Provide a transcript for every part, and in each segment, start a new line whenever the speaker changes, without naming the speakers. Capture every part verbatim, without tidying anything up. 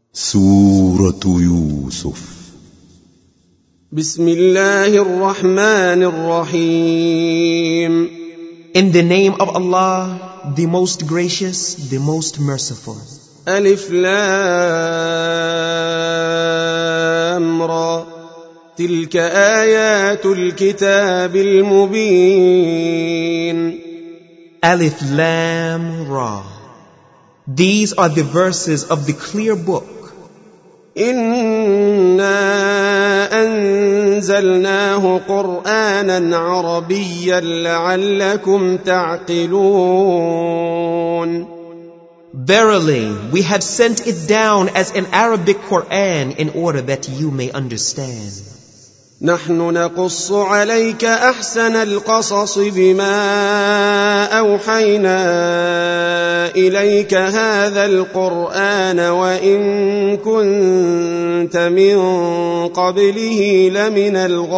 سورة يوسف.
بسم الله الرحمن الرحيم.
In the name of Allah, the most gracious, the most merciful.
ألف لام را تلك آيات الكتاب المبين.
Alif Lam Ra. These are the verses of the clear book.
إنا أنزلناه قرآنا عربيا لعلكم تعقلون.
Verily, we have sent it down as an Arabic Quran in order that you may understand.
نحن نقص عليك أحسن القصص بما أوحينا إليك هذا القرآن وإن كنت من قبله لمن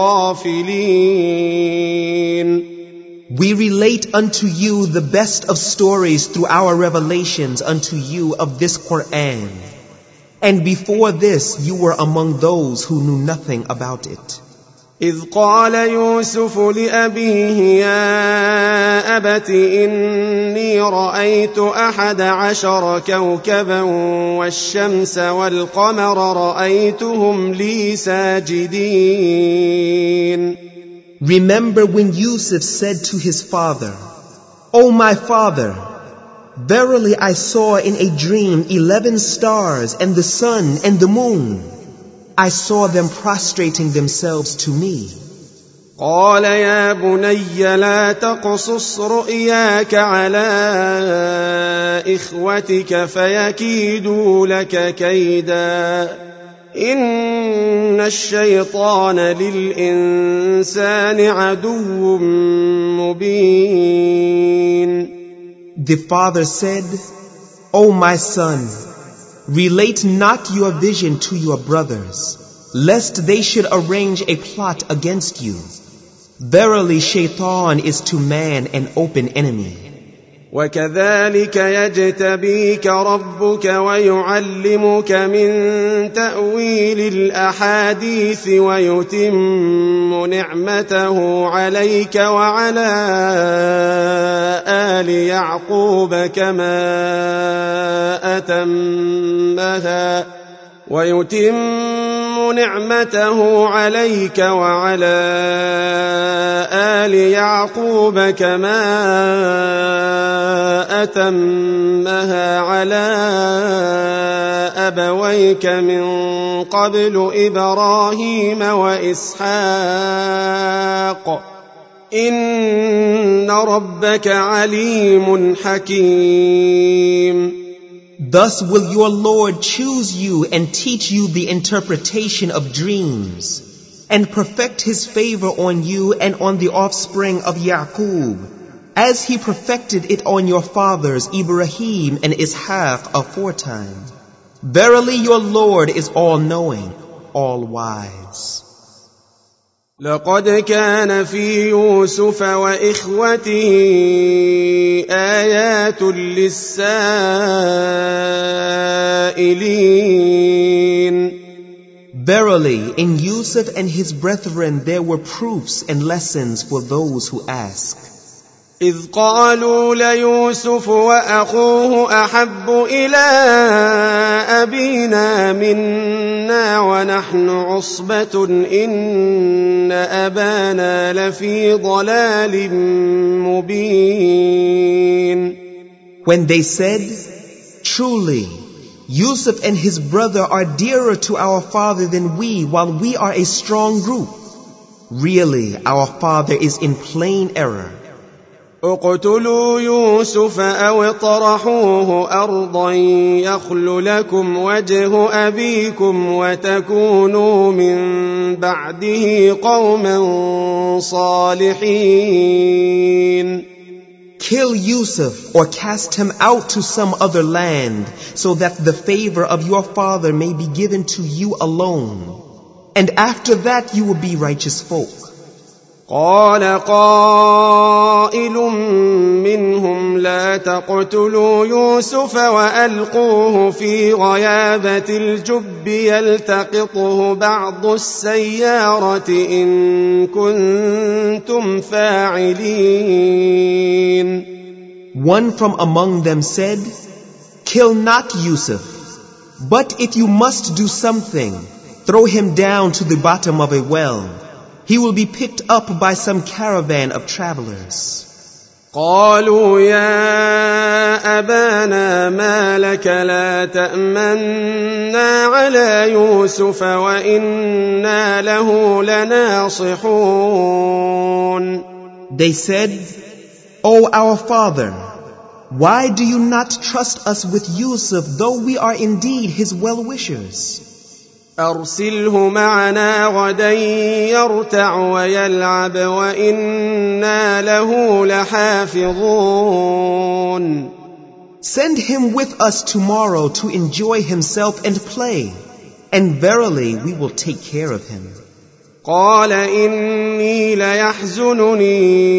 الغافلين.
We relate unto you the best of stories through our revelations unto you of this Quran. And before this you were among those who knew nothing about it.
إذ قال يوسف لأبيه يا أبت إني رأيت أحد عشر كوكبا والشمس والقمر رأيتهم لي ساجدين.
Remember when Yusuf said to his father, O my father, verily I saw in a dream eleven stars and the sun and the moon. I saw them prostrating themselves to me.
قال يا بني لا تقصص رؤياك على إخوتك فيكيدوا لك كيدا إن الشيطان للإنسان عدو مبين.
The father said, O my son, relate not your vision to your brothers, lest they should arrange a plot against you. Verily, Shaitan is to man an open enemy.
وكذلك يجتبيك ربك ويعلمك من تأويل الأحاديث ويتم نعمته عليك وعلى آل يعقوب كما أتمها ويتم نعمته عليك وعلى آل يعقوب كما أتمها على أبويك من قبل إبراهيم وإسحاق إن ربك عليم حكيم.
Thus will your Lord choose you and teach you the interpretation of dreams, and perfect His favor on you and on the offspring of Yaqub, as He perfected it on your fathers Ibrahim and Ishaq aforetime. Verily your Lord is all-knowing, all-wise.
لقد كان في يوسف وإخوته آيات للسائلين.
Verily, in Yusuf and his brethren there were proofs and lessons for those who ask.
إذ قالوا ليوسف وأخوه أحب إلى أبينا منا ونحن عصبة إن أبانا لفي ضلال مبين.
When they said, truly, Yusuf and his brother are dearer to our father than we, while we are a strong group. Really, our father is in plain error.
اقتلوا يوسف أو اطرحوه أرضا يخل لكم وجه أبيكم وتكونوا من بعده قوما صالحين.
Kill Yusuf or cast him out to some other land, so that the favor of your father may be given to you alone. And after that you will be righteous folk.
قال قائل منهم لا تقتلوا يوسف وألقوه في غيابة الجب يلتقطه بعض السيارة إن كنتم فاعلين.
One from among them said, "Kill not Yusuf, but if you must do something, throw him down to the bottom of a well. He will be picked up by some caravan of travelers."
قالوا يا أبانا ما لك لا تأمنا على يوسف وإنا له لناصحون.
They said, "O our father, why do you not trust us with Yusuf, though we are indeed his well-wishers?
أرسله معنا غدا يرتع ويلعب وإنا له لحافظون.
Send him with us tomorrow to enjoy himself and play, and verily we will take care of him."
قال إني ليحزنني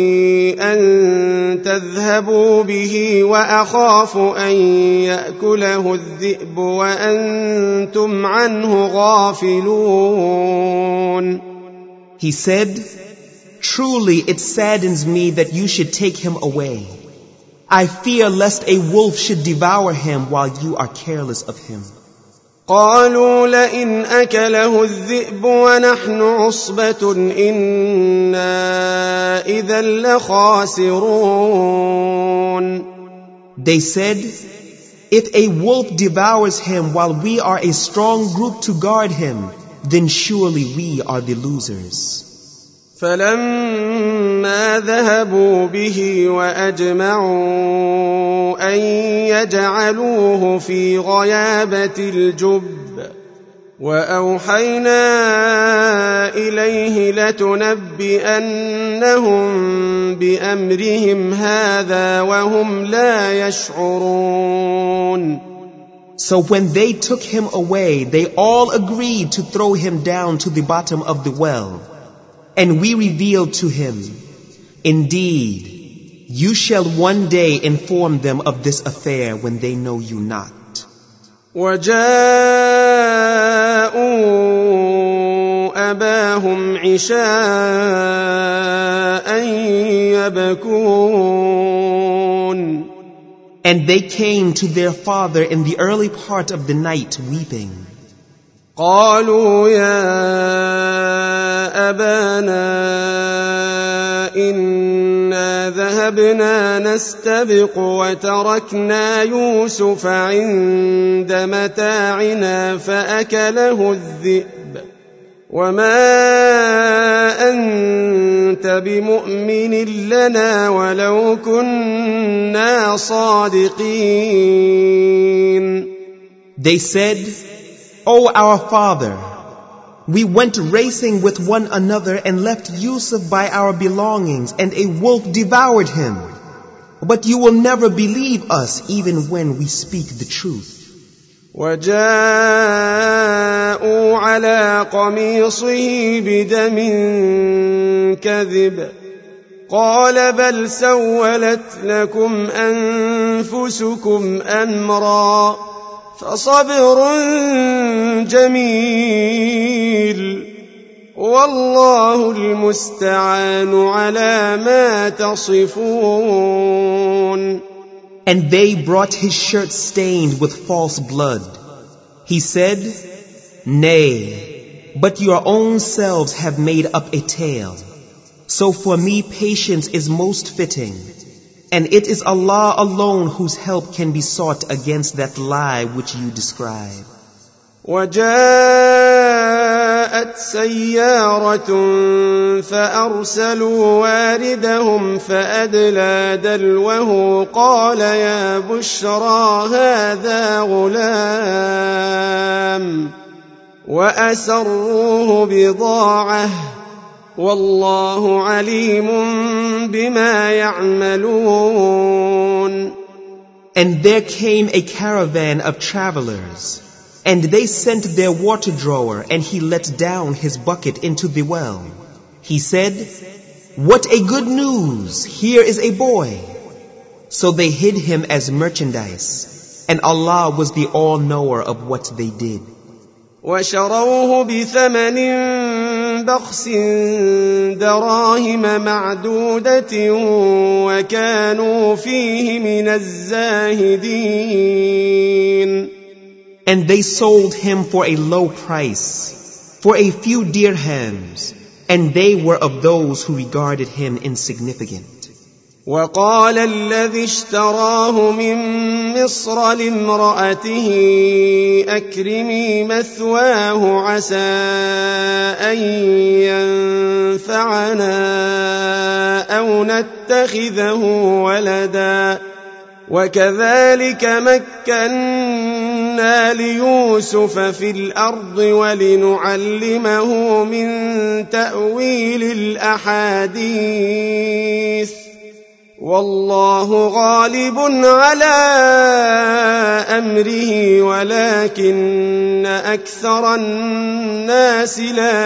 أن تذهبوا به وأخاف أن يأكله الذئب وأنتم عنه غافلون.
He said, "Truly it saddens me that you should take him away. I fear lest a wolf should devour him while you are careless of him."
قالوا لئن أكله الذئب ونحن عصبة إنا إذا لخاسرون.
They said, "If a wolf devours him while we are a strong group to guard him, then surely we are the losers."
فلما ذهبوا به وأجمعوا أن يجعلوه في غيابة الجب وأوحينا إليه لتنبئنهم بأمرهم هذا وهم لا يشعرون.
So when they took him away, they all agreed to throw him down to the bottom of the well. And we revealed to him, "Indeed, you shall one day inform them of this affair when they know you not."
وجاءوا أباهم عشاء يبكون.
And they came to their father in the early part of the night weeping.
قالوا يا أبانا إنا ذهبنا نستبق وتركنا يوسف عند متاعنا فأكله الذئب وما أنت بمؤمن لنا ولو كنا صادقين.
They said, "O our father, we went racing with one another and left Yusuf by our belongings, and a wolf devoured him. But you will never believe us even when we speak the truth."
وجاءوا على قميصه بدم كذب قال بل سولت لكم أنفسكم أمرا فصبر جميل والله المستعان على ما تصفون.
And they brought his shirt stained with false blood. He said, "Nay, but your own selves have made up a tale. So for me patience is most fitting. And it is Allah alone whose help can be sought against that lie which you describe."
وجاءت سيارة فأرسلوا واردهم فأدلى دلوه قال يا بشرى هذا غلام وأسروه بضاعة والله عليم بما يعملون.
And there came a caravan of travelers, and they sent their water drawer, and he let down his bucket into the well. He said, "What a good news! Here is a boy." So they hid him as merchandise, and Allah was the all-knower of what they did.
وشروه بثمن بخس دراهم معدودة وكانوا فيه من الزاهدين.
And they sold him for a low price, for a few dirhams, and they were of those who regarded him insignificant.
وقال الذي اشتراه من مصر لامرأته أكرمي مثواه عسى أن ينفعنا أو نتخذه ولدا وكذلك مكنا ليوسف في الأرض ولنعلمه من تأويل الأحاديث والله غالب على أمره ولكن أكثر الناس لا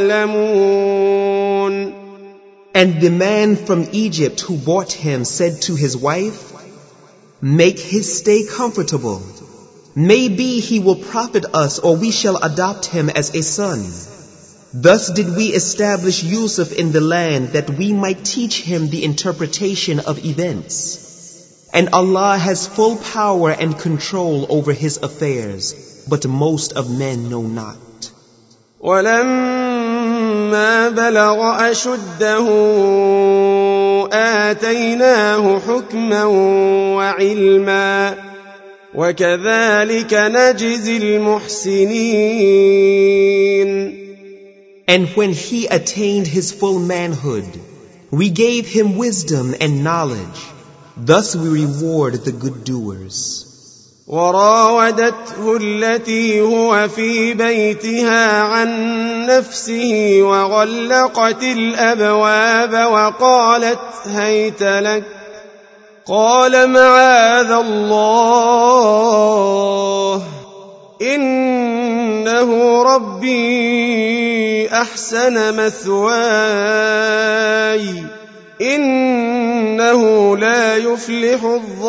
يعلمون.
And the man from Egypt who bought him said to his wife, "Make his stay comfortable. Maybe he will profit us, or we shall adopt him as a son." Thus did we establish Yusuf in the land that we might teach him the interpretation of events. And Allah has full power and control over his affairs, but most of men know not.
وَلَمَّا بَلَغَ أَشُدَّهُ آتَيْنَاهُ حُكْمًا وَعِلْمًا وَكَذَلِكَ نَجْزِي الْمُحْسِنِينَ.
And when he attained his full manhood, we gave him wisdom and knowledge. Thus we reward the good doers.
وراودته التي هو في بيتها عن نفسه وغلقت الأبواب وقالت هيت لك قال معاذ الله إنه ربي أحسن مثواي إنه لا يفلح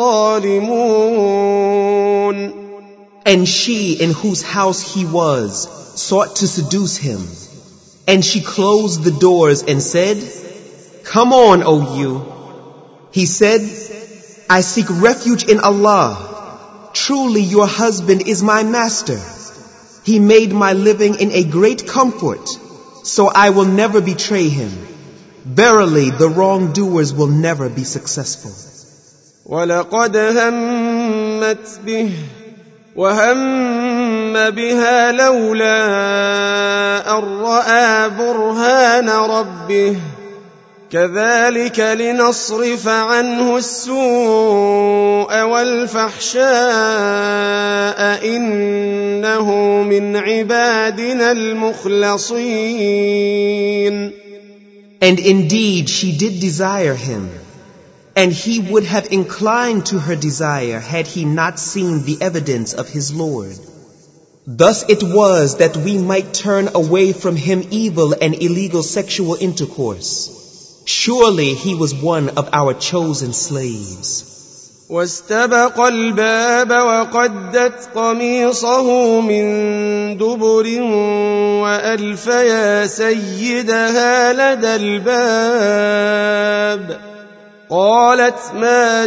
الظالمون.
And she in whose house he was sought to seduce him, and she closed the doors and said, "Come on, O you." He said, "I seek refuge in Allah. Truly your husband is my master. He made my living in a great comfort, so I will never betray him. Verily, the wrongdoers will never be successful."
وَلَقَدْ هَمَّتْ بِهِ وَهَمَّ بِهَا لَوْلَا أَن رَّأَىٰ بُرْهَانَ رَبِّهِ كَذَلِكَ لِنَصْرِفَ عَنْهُ السُّوءَ وَالْفَحْشَاءَ إِنَّهُ مِنْ عِبَادِنَا الْمُخْلَصِينَ.
And indeed she did desire him, and he would have inclined to her desire had he not seen the evidence of his Lord. Thus it was that we might turn away from him evil and illegal sexual intercourse. Surely he was one of our chosen slaves.
واستبق الباب وقدت قميصه من دبر وألف يا سيدها لدى الباب قالت ما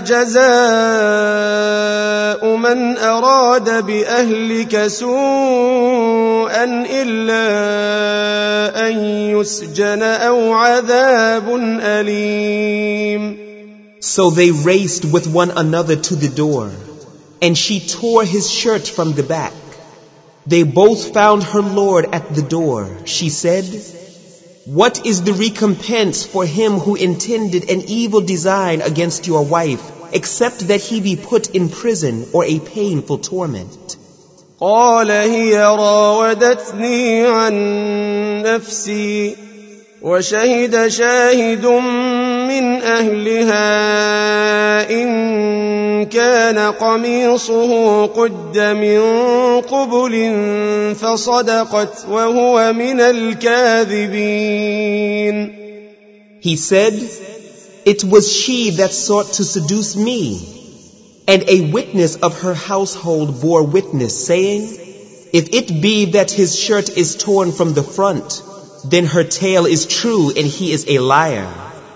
جزاء من أراد بأهلك سوءا إلا أن يسجن أو عذاب أليم.
So they raced with one another to the door, and she tore his shirt from the back. They both found her Lord at the door. She said, "What is the recompense for him who intended an evil design against your wife, except that he be put in prison or a painful torment?"
قال هي راودتني عن نفسي وشهد شاهد من أهلها إن كان قميصه قد من قبل فصدقت وهو من الكاذبين.
He said, "It was she that sought to seduce me." And a witness of her household bore witness, saying, "If it be that his shirt is torn from the front, then her tale is true and he is a liar."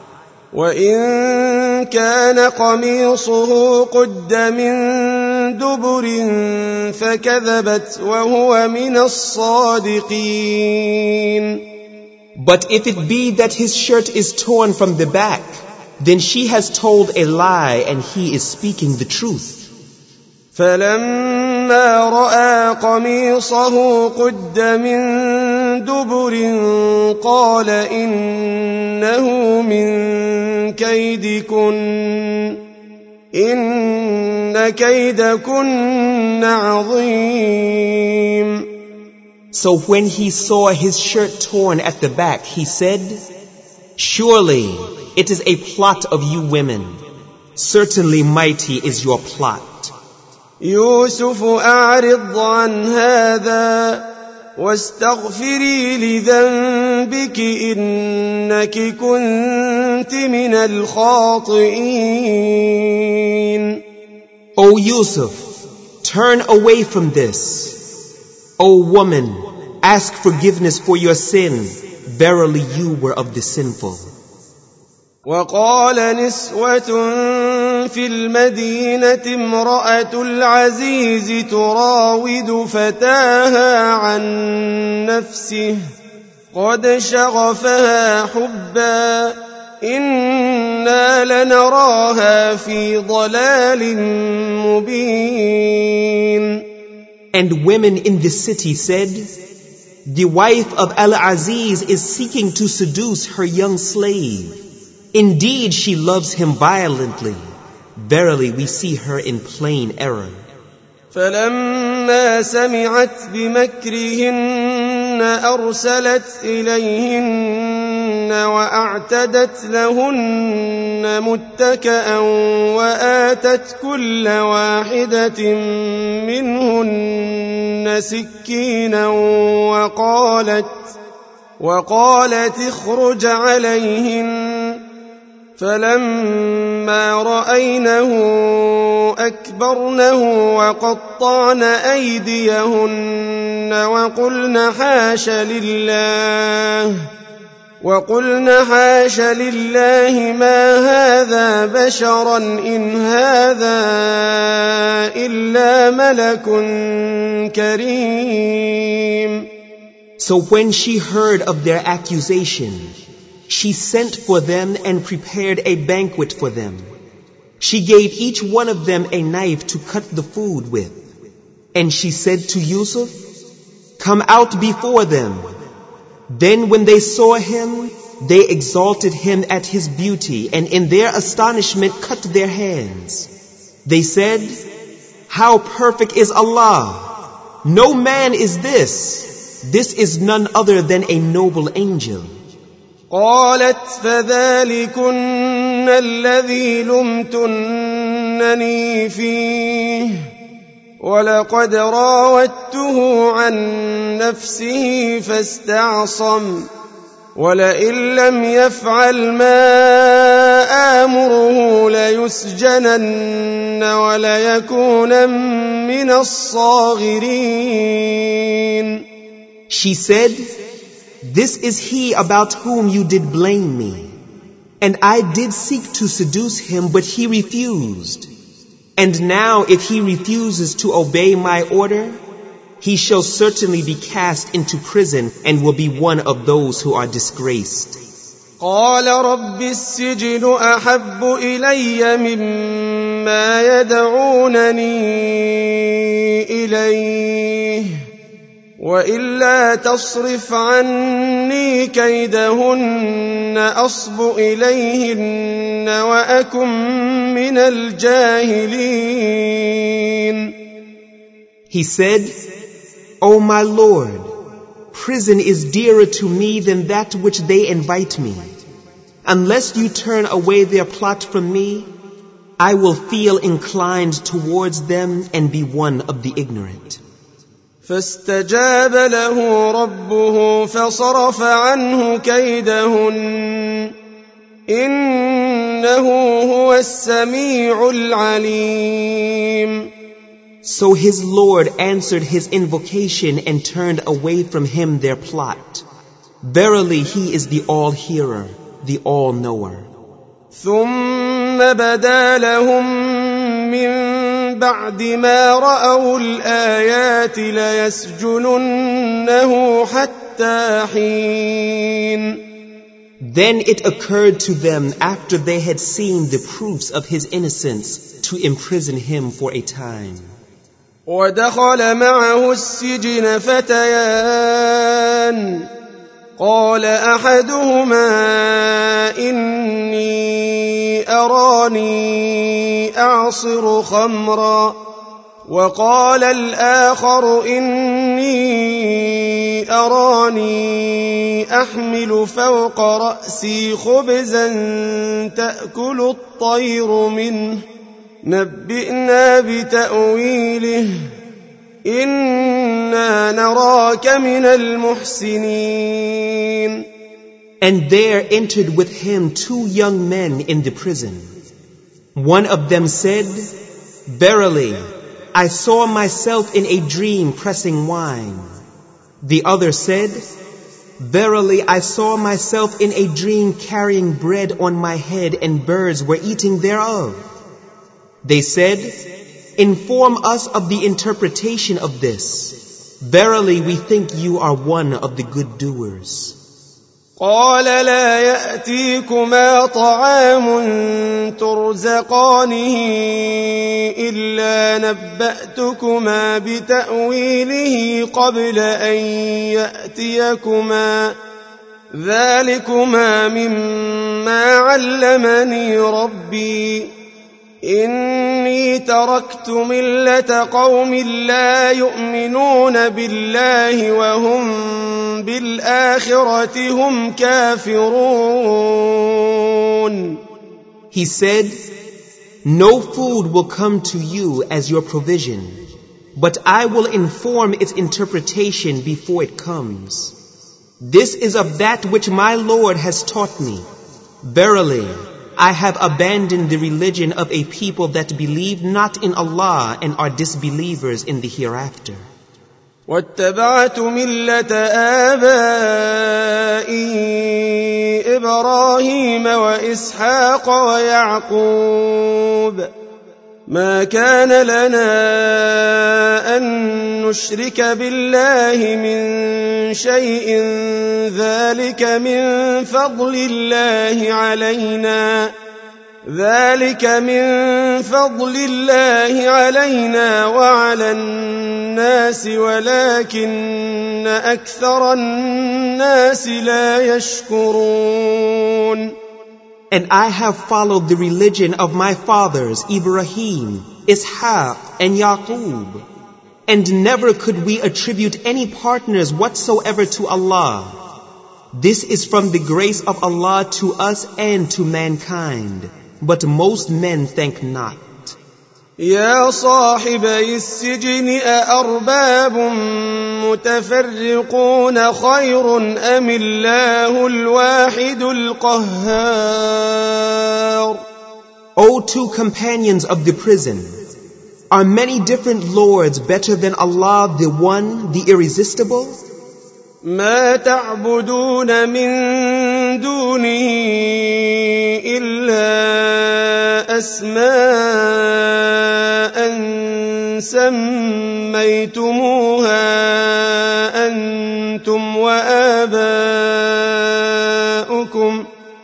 وَإِن كَانَ قَمِيصُهُ قُدَّ مِن دُبُرٍ فَكَذَبَتْ وَهُوَ مِنَ الصَّادِقِينَ.
But if it be that his shirt is torn from the back, then she has told a lie and he is speaking the truth.
فَلَمَّا رَأَىٰ قَمِيصَهُ قُدَّ مِن دُبُرٍ قَالَ إِنَّهُ مِن كَيْدِكُنَّ إِنَّ كَيْدَكُنَّ عَظِيمٌ.
So when he saw his shirt torn at the back, he said, "Surely it is a plot of you women. Certainly mighty is your plot."
يوسف أعرض عن هذا واستغفري لذنبك إنك كنت من الخاطئين.
O Yusuf, turn away from this. O woman, ask forgiveness for your sin. Verily you were of the sinful.
وقال نسوة في المدينة امرأة العزيز تراود فتاها عن نفسه قد شغفها حبا إنا لنراها في ضلال مبين.
And women in the city said, "The wife of Al-Aziz is seeking to seduce her young slave. Indeed, she loves him violently. Verily, we see her in plain error."
فلما سمعت بمكرهن أرسلت إليهن وأعتدت لهن متكأ وآتت كل واحدة منهن سكينا وقالت وقالت اخرج عليهن. فلما رأينه أكبرنه وقطعن أيديهن وقلن حاش لله وقلن حاش لله ما هذا بشرا إن هذا إلا ملك كريم.
So when she heard of their accusation, she sent for them and prepared a banquet for them. She gave each one of them a knife to cut the food with. And she said to Yusuf, "Come out before them." Then when they saw him, they exalted him at his beauty and in their astonishment cut their hands. They said, "How perfect is Allah! No man is this. This is none other than a noble angel."
قالت فذلكن الذي لمتنني فيه ولقد راودته عن نفسه فاستعصم ولئن لم يفعل ما آمره ليسجنن وليكونن من الصاغرين.
She said, "This is he about whom you did blame me. And I did seek to seduce him, but he refused. And now if he refuses to obey my order, he shall certainly be cast into prison and will be one of those who are disgraced."
قال رب السجن أحب إلي مما يدعونني إليه وإلا تصرف عني كيدهن أصب إليهن وأكن من الجاهلين.
He said, "O my Lord, prison is dearer to me than that which they invite me. Unless you turn away their plot from me, I will feel inclined towards them and be one of the ignorant."
فاستجاب له ربه فصرف عنه كيدهن إنه هو السميع العليم.
So his Lord answered his invocation and turned away from him their plot. Verily he is the all-hearer, the all-knower.
ثم بدا لهم من بعد ما رأوا الآيات ليسجننه حتى حين.
Then it occurred to them after they had seen the proofs of his innocence to imprison him for a time.
ودخل معه السجن فتيان قال أحدهما إني أراني أعصر خمرا وقال الآخر إني أراني أحمل فوق رأسي خبزا تأكل الطير منه نبئنا بتأويله إنا نراك من المحسنين.
And there entered with him two young men in the prison. One of them said, Verily, I saw myself in a dream pressing wine. The other said, Verily, I saw myself in a dream carrying bread on my head and birds were eating thereof. They said, Inform us of the interpretation of this. Verily, we think you are one of the good doers.
قال لا يأتيكما طعام ترزقانه إلا نبأتكما بتأويله قبل أن يأتيكما ذلكما مما علمني ربي إني تركت ملة قوم لا يؤمنون بالله وهم بالآخرة هم كافرون.
He said, No food will come to you as your provision, but I will inform its interpretation before it comes. This is of that which my Lord has taught me. Verily, I have abandoned the religion of a people that believe not in Allah and are disbelievers in the hereafter.
واتبعت ملة آبائي إبراهيم وإسحاق ويعقوب ما كان لنا أن نشرك بالله من شيء ذلك من فضل الله علينا ذلك من فضل الله علينا وعلى الناس ولكن أكثر الناس لا يشكرون.
And I have followed the religion of my fathers, Ibrahim, Ishaq, and Yaqub. And never could we attribute any partners whatsoever to Allah. This is from the grace of Allah to us and to mankind. But most men thank not.
يا صاحبي السجن أأرباب متفرقون خير أم الله الواحد القهار.
O two companions of the prison, are many different lords better than Allah, the one, the irresistible?
ما تعبدون من دونه إلا أسماء سميتموها أنتم وآباؤكم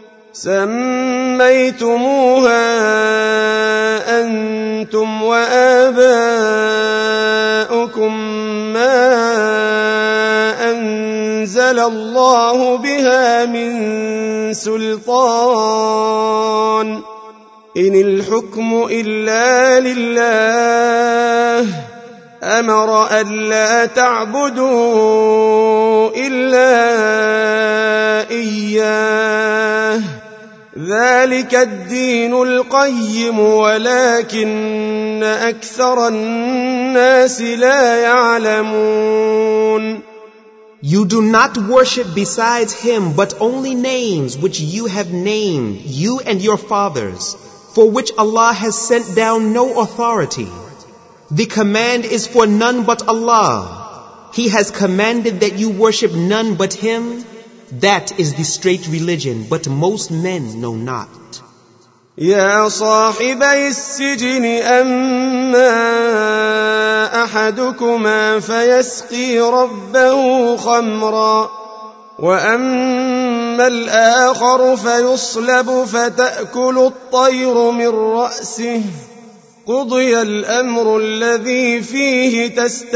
سميتموها أنتم وآباؤكم ما أنزل الله بها من سلطان إن الحكم إلا لله أمر ألا تعبدوا إلا إياه ذلك الدين القيم ولكن أكثر الناس لا يعلمون.
You do not worship besides him but only names which you have named, you and your fathers, for which Allah has sent down no authority. The command is for none but Allah. He has commanded that you worship none but him. That is the straight religion, but most men know not.
يا صاحبي السجن أما أحدكما فيسقي ربه خمرا وأما الآخر فيصلب فتأكل الطير من رأسه قضي الأمر الذي فيه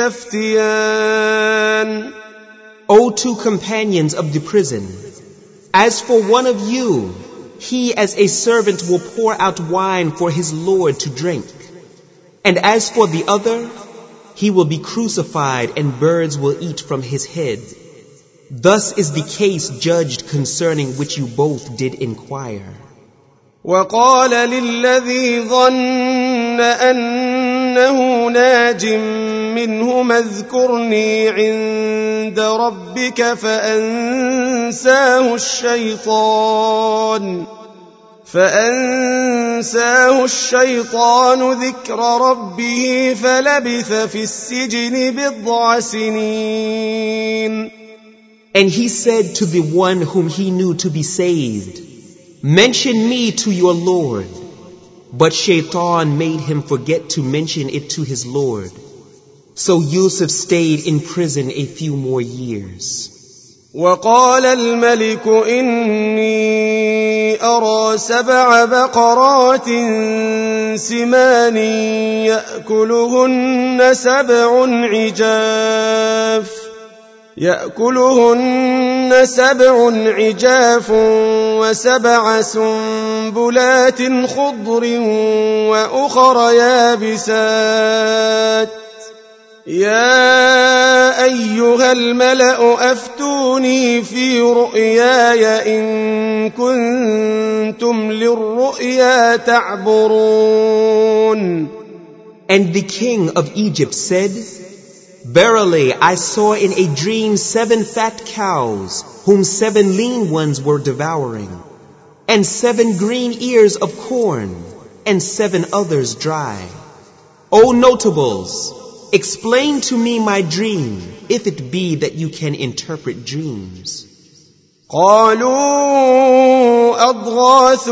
تستفتيان.
O two companions of the prison, as for one of you, he as a servant will pour out wine for his Lord to drink. And as for the other, he will be crucified and birds will eat from his head. Thus is the case judged concerning which you both did inquire.
وقال للذي ظن أنه ناج منهما اذكرني عند ربك فأنساه الشيطان فأنساه الشيطان ذكر ربه فلبث في السجن بضع سنين.
And he said to the one whom he knew to be saved, mention me to your Lord. But Shaitan made him forget to mention it to his Lord. So Yusuf stayed in prison a few more years.
وقال الملك إني أرى سبع بقرات سمان يأكلهن سبع عجاف يأكلهن سبع عجاف وسبع سنبلات خضر وأخر يابسات يا أيها الملأ أفتوني في رؤياي إن كنتم للرؤيا تعبرون.
And the king of Egypt said, verily I saw in a dream seven fat cows, whom seven lean ones were devouring, and seven green ears of corn, and seven others dry. O notables, explain to me my dream, if it be that you can interpret dreams.
قالوا أضغاث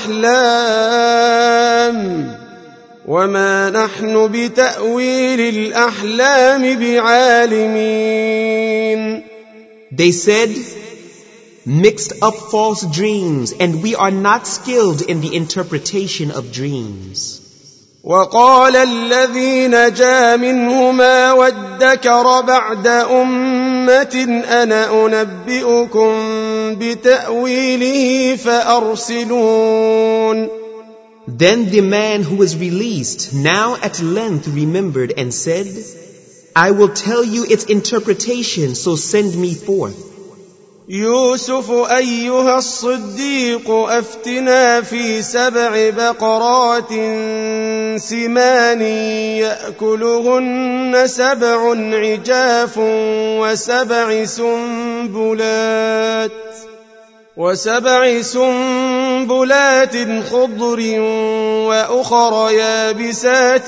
أحلام وما نحن بتأويل الأحلام بعالمين.
They said, mixed up false dreams, and we are not skilled in the interpretation of dreams.
وقال الذي نجا منهما وادكر بعد أمة أنا أنبئكم بتأويله فأرسلون.
Then the man who was released now at length remembered and said, I will tell you its interpretation, so send me forth.
يوسف أيها الصديق أفتنا في سبع بقرات سمان يأكلهن سبع عجاف وسبع سنبلات وسبع سنبلات خضر وأخر يابسات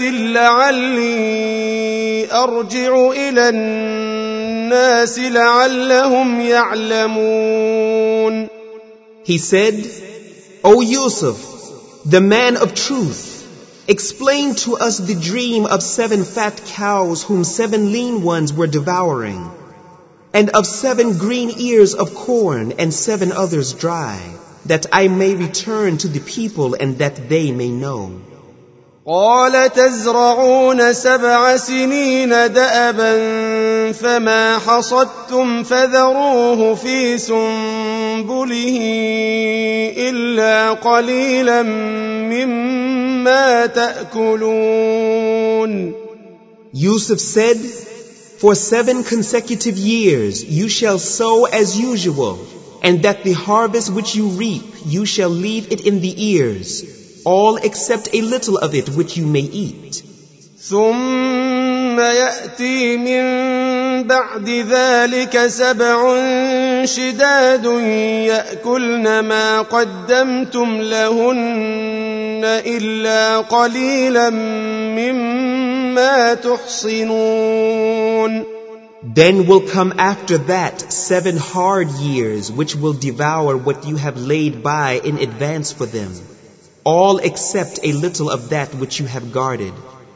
لعلي أرجع إلى الناس لعلهم يعلمون.
He said, O Yusuf, the man of truth, explain to us the dream of seven fat cows whom seven lean ones were devouring, and of seven green ears of corn and seven others dry, that I may return to the people and that they may know.
قال تزرعون سبع سنين دأبا فما حصدتم فذروه في سنبله إلا قليلا مما تأكلون.
Yusuf said, for seven consecutive years you shall sow as usual, and that the harvest which you reap you shall leave it in the ears, all except a little of it which you may eat.
ثم يأتي من بعد ذلك سبع شداد يأكلن ما قدمتم لهن إلا قليلا مما تحصنون.
Then will come after that seven hard years which will devour what you have laid by in advance for them, all except a little of that which you have guarded.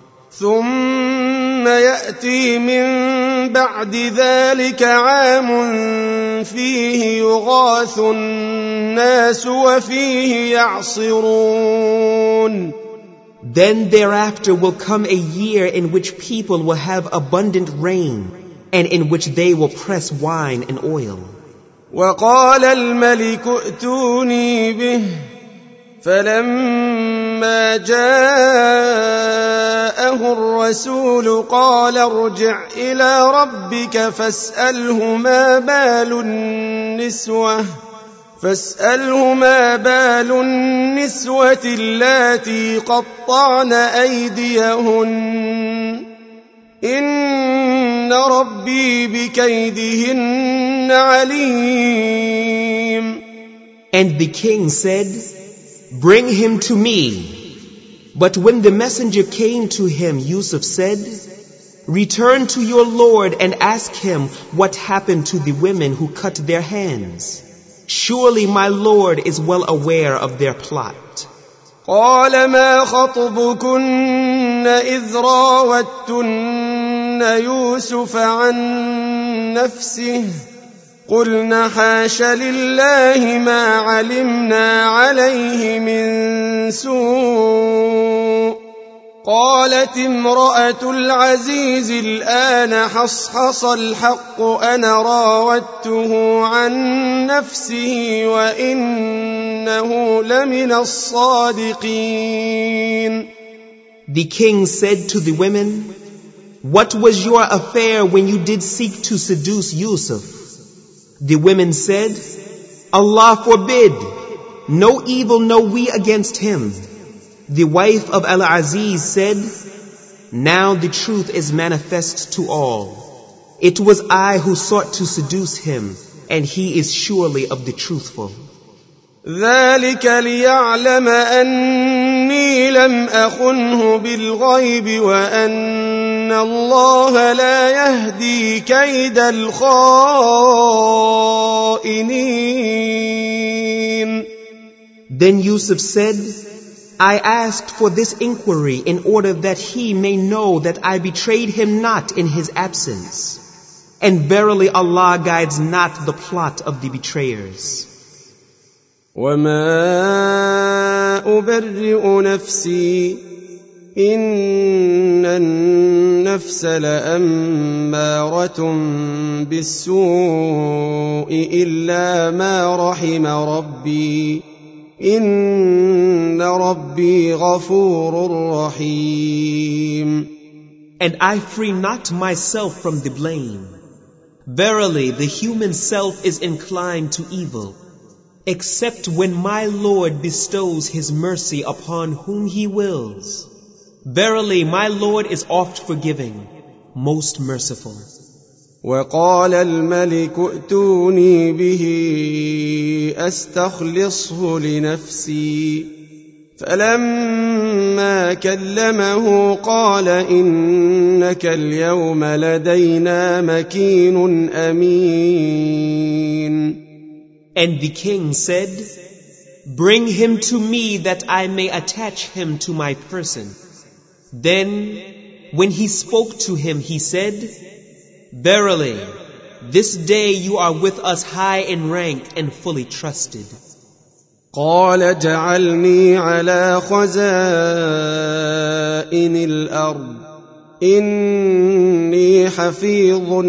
ثم يأتي من بعد ذلك عام فيه يغاث الناس وفيه يعصرون.
Then thereafter will come a year in which people will have abundant rain, and in which they will press wine and oil.
وقال الملك ائتوني به فلما جاءه الرسول قال ارجع إلى ربك فاسأله ما بال النسوة فاسأله ما بال النسوة اللاتي قطعن أيديهن إن ربي بكيدهن عليم.
And the king said, bring him to me. But when the messenger came to him, Yusuf said, return to your Lord and ask him what happened to the women who cut their hands. Surely my Lord is well aware of their plot.
قال ما خطبكن إذ راوتن يوسف عن نفسه قلنا حاش لله ما علمنا عليه من سوء قالت امرأة العزيز الآن حصحص الحق أنا راودته عن نفسه وإنه لمن الصادقين.
The king said to the women, what was your affair when you did seek to seduce Yusuf? The women said, Allah forbid, no evil know we against him. The wife of Al-Aziz said, now the truth is manifest to all. It was I who sought to seduce him, and he is surely of the truthful.
ذلك ليعلم أني لم أخنه بالغيب وأن الله لا يهدي كيد الخائنين.
Then Yusuf said, I asked for this inquiry in order that he may know that I betrayed him not in his absence. And verily Allah guides not the plot of the betrayers.
وَمَا أُبَرِّئُ نَفْسِي إِنَّ النَّفْسَ لَأَمَّارَةٌ بِالسُّوءِ إِلَّا مَا رَحِمَ رَبِّي إِنَّ رَبِّي غَفُورٌ رَحِيمٌ.
And I free not myself from the blame. Verily, the human self is inclined to evil, except when my Lord bestows His mercy upon whom He wills. Verily, my Lord is oft forgiving, most merciful.
وقال الملك ائتوني به أستخلصه لنفسي فلما كلمه قال إنك اليوم لدينا مكين أمين.
And the king said, bring him to me that I may attach him to my person. Then, when he spoke to him, he said, verily, this day you are with us high in rank and fully trusted.
قال اجعلني على خزائن الأرض إني حفيظ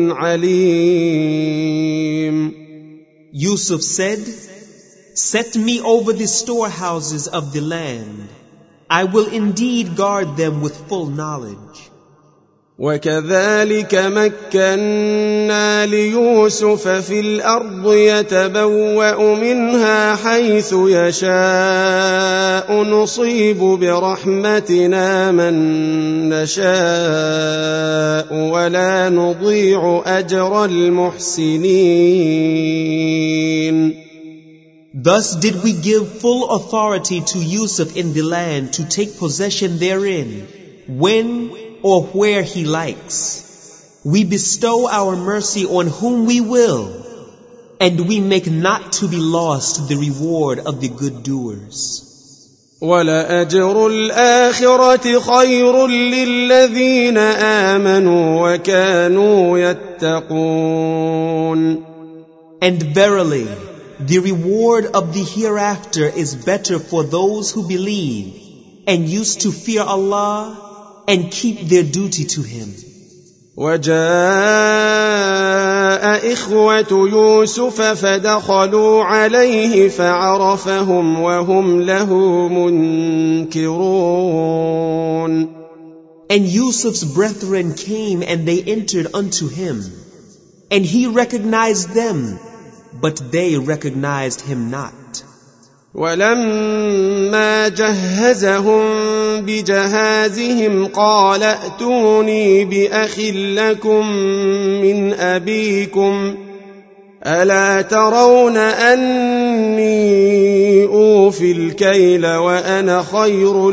عليم.
Yusuf said, set me over the storehouses of the land. I will indeed guard them with full knowledge.
وكذلك مكنا ليوسف في الأرض يتبوأ منها حيث يشاء نصيب برحمتنا من نشاء ولا نضيع أجر المحسنين.
Thus did we give full authority to Yusuf in the land to take possession therein, when or where he likes. We bestow our mercy on whom we will, and we make not to be lost the reward of the good doers.
وَلَأَجْرُ الْآخِرَةِ خَيْرٌ لِّلَّذِينَ آمَنُوا وَكَانُوا يَتَّقُونَ.
And verily, the reward of the hereafter is better for those who believe and used to fear Allah and keep their duty to Him.
وجاء إخوة يوسف فدخلوا عليه فعرفهم وهم له منكرون.
And Yusuf's brethren came and they entered unto him, and he recognized them, but they recognized him not.
ولما جهزهم بجهازهم قال ائتوني بأخ لكم من أبيكم ألا ترون أني أوفي الكيل وأنا خير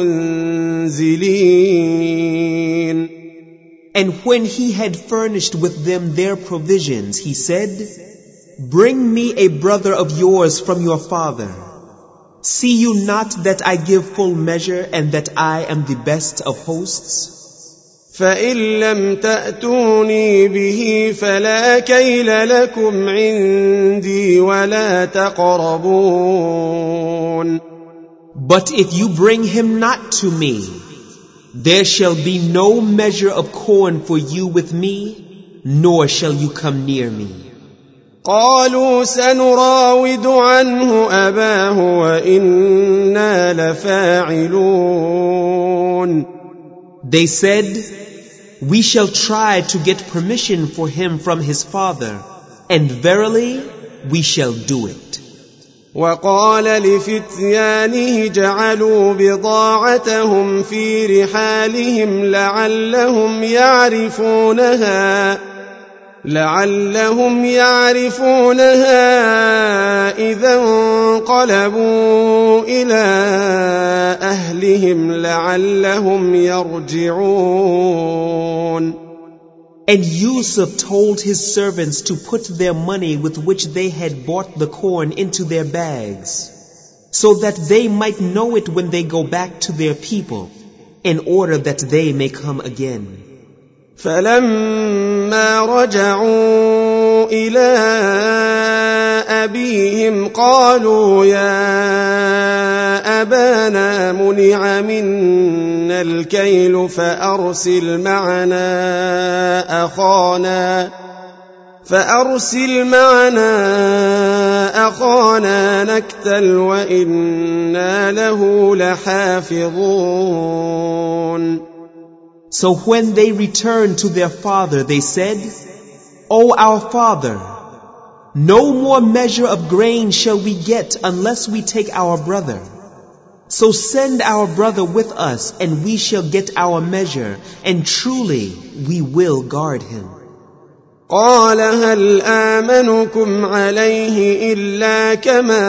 المنزلين.
And when he had furnished with them their provisions, he said, Bring me a brother of yours from your father. See you not that I give full measure and that I am the best of hosts?
فَإِن لَّمْ تَأْتُونِي بِهِ فَلَا كَيْلَ لَكُمْ عِندِي وَلَا تَقْرَبُونَ.
But if you bring him not to me, there shall be no measure of corn for you with me, nor shall you come near me.
قالوا سنراود عنه أباه وإنا لفاعلون.
They said, We shall try to get permission for him from his father, and verily we shall do it.
وقال لفتيانه جعلوا بضاعتهم في رحالهم لعلهم يعرفونها لعلهم يعرفونها إذا انقلبوا إلى أهلهم لعلهم يرجعون.
And Yusuf told his servants to put their money with which they had bought the corn into their bags, so that they might know it when they go back to their people, in order that they may come again.
فلما رجعوا إلى أبيهم قالوا يا أبانا منع منا الكيل فأرسل معنا أخانا فأرسل معنا أخانا نكتل وإنا له لحافظون.
So when they returned to their father, they said, O our father, no more measure of grain shall we get unless we take our brother. So send our brother with us, and we shall get our measure, and truly we will guard him.
قال هل آمنكم عليه إلا كما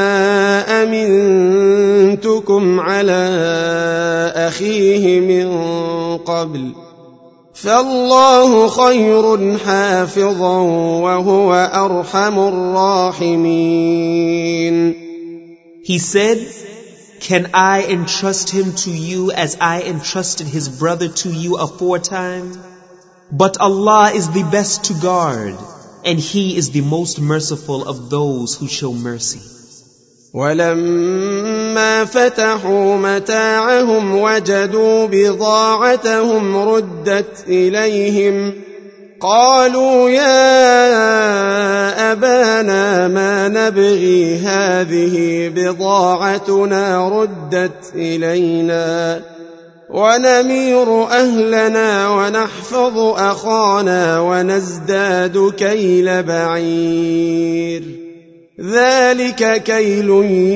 أمنتكم على أخيه من قبل فالله خير حافظا وهو أرحم الراحمين.
He said, Can I entrust him to you as I entrusted his brother to you aforetime? But Allah is the best to guard, and He is the most merciful of those who show mercy.
ولما فتحوا متاعهم وجدوا بضاعتهم ردت إليهم قالوا يا أبانا ما نبغي هذه بضاعتنا ردت إلينا ونمير أهلنا ونحفظ أخانا ونزداد كيل بعير ذلك كيل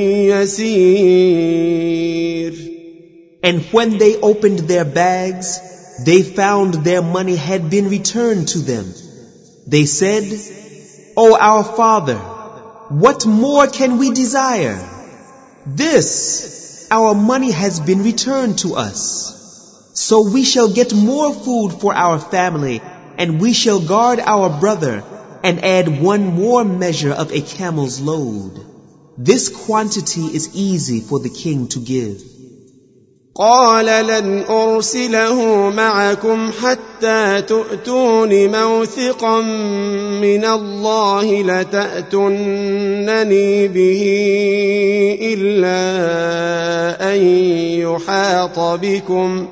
يسير.
And when they opened their bags, they found their money had been returned to them. They said, "O our father, what more can we desire? This, our money has been returned to us. So we shall get more food for our family, and we shall guard our brother, and add one more measure of a camel's load. This quantity is easy for the king to give."
قال لن أرسله معكم حتى تؤتون موثقا من الله لتأتونني به إلا أن يحاط بكم.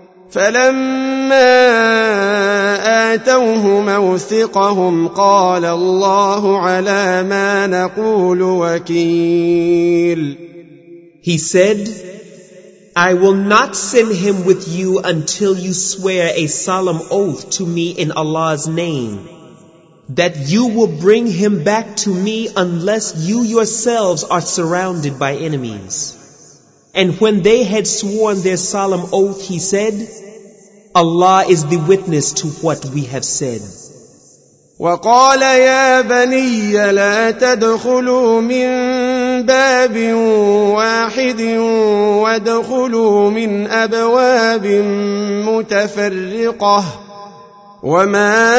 فلما آتوه موثقهم قال الله على ما نقول وكيل.
He said, "I will not send him with you until you swear a solemn oath to me in Allah's name, that you will bring him back to me unless you yourselves are surrounded by enemies." And when they had sworn their solemn oath, he said, "Allah is the witness to what we have said."
وقال يا بني لا تدخلوا من باب واحد وادخلوا من أبواب متفرقة وما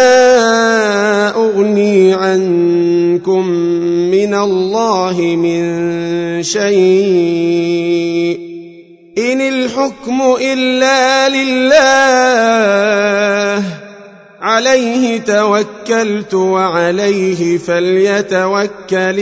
أغني عنكم من الله من شيء إن الحكم إلا لله عليه توكلت وعليه فليتوكل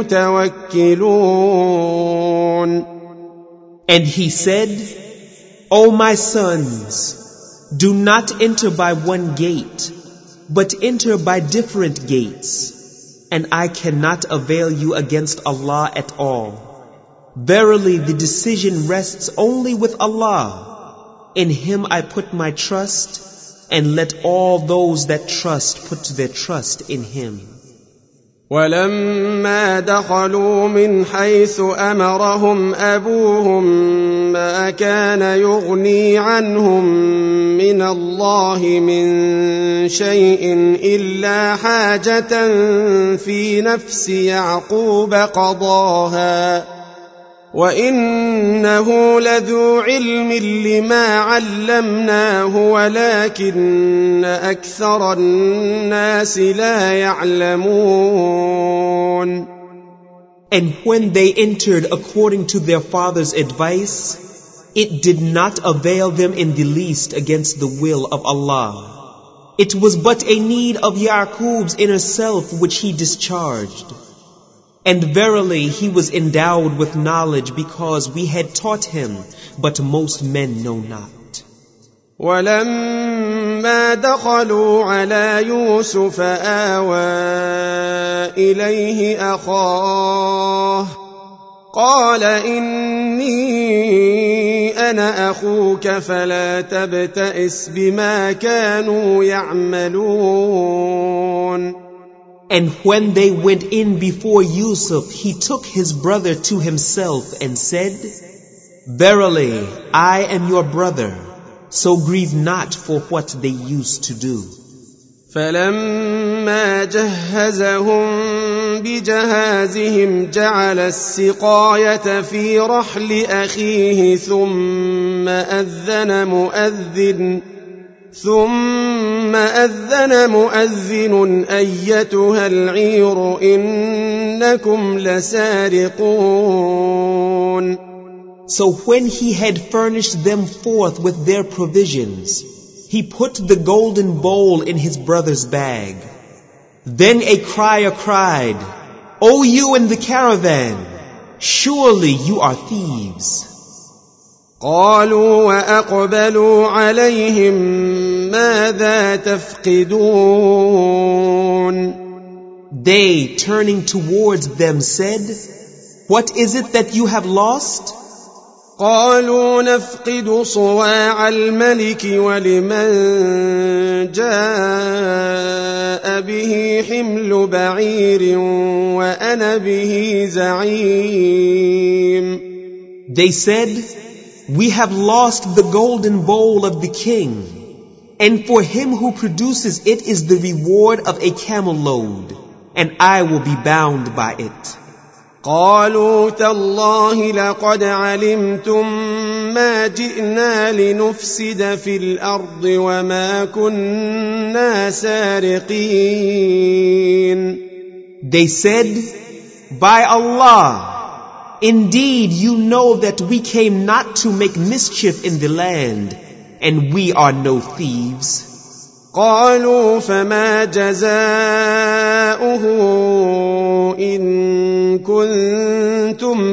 المتوكلون.
And he said, "O my sons, do not enter by one gate, but enter by different gates, and I cannot avail you against Allah at all. Verily the decision rests only with Allah. In Him I put my trust, and let all those that trust put their trust in Him."
ولما دخلوا من حيث أمرهم أبوهم ما كان يغني عنهم من الله من شيء إلا حاجة في نفس يعقوب قضاها وإنه لذو علم لما علمناه ولكن أكثر الناس لا يعلمون.
And when they entered according to their father's advice, it did not avail them in the least against the will of Allah. It was but a need of Yaqub's inner self which he discharged. And verily he was endowed with knowledge because we had taught him, but most men know not.
ولما دخلوا على يوسف آوى إليه أخاه قال إني أنا أخوك فلا تبتئس بما كانوا يعملون.
And when they went in before Yusuf, he took his brother to himself and said, "Verily, I am your brother, so grieve not for what they used to do."
فلما جهزهم بجهازهم جعل السقاية في رحل أخيه ثم أذن مؤذن ثم أذن مؤذن أيتها العير إنكم لسارقون.
So when he had furnished them forth with their provisions, he put the golden bowl in his brother's bag. Then a crier cried, "O you in the caravan, surely you are thieves."
قالوا وأقبلوا عليهم ماذا تفقدون.
They, turning towards them, said, "What is it that you have lost?"
قالوا نفقد صواع الملك ولمن جاء به حمل بعير وأنا به زعيم.
They said, "We have lost the golden bowl of the king, and for him who produces it is the reward of a camel load, and I will be bound by it."
قالوا تالله لقد علمتم ما جئنا لنفسد في الأرض وما كنا سارقين.
They said, "By Allah, indeed you know that we came not to make mischief in the land, and we are no thieves."
قالوا فما جزاؤه إن كنتم